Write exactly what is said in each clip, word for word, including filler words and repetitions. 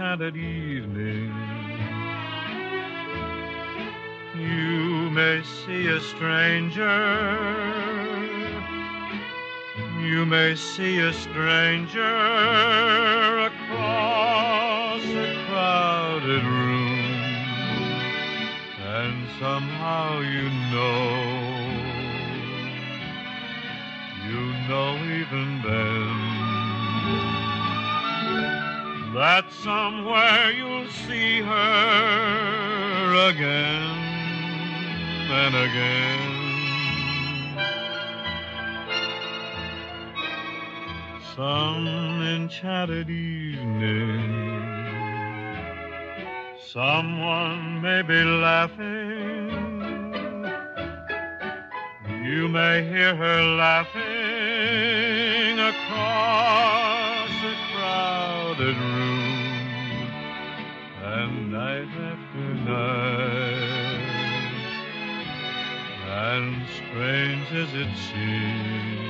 enchanted evening, you may see a stranger. You may see a stranger across a crowded room, and somehow you know, you know even then, that somewhere you'll see her again and again. Some enchanted evening, someone may be laughing. You may hear her laughing across a crowded room, and night after night, and strange as it seems,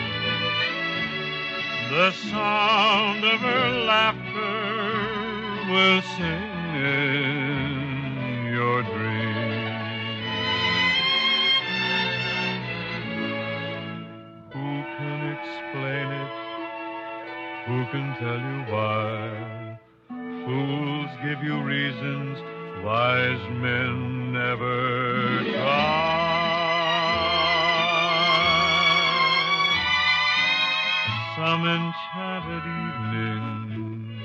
the sound of her laughter will sing in your dreams. Who can explain it? Who can tell you why? Fools give you reasons, wise men never try. Some enchanted evening,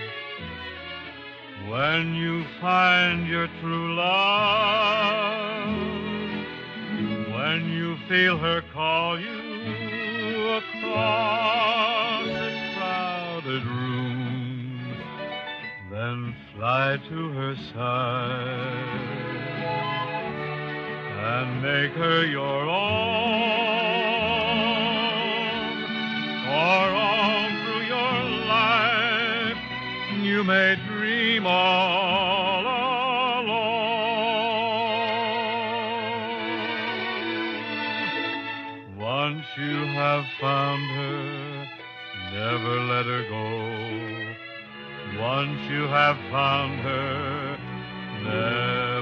when you find your true love, when you feel her call you across a crowded room, then fly to her side and make her your own. For all through your life you may dream all alone. Once you have found her, never let her go. Once you have found her, never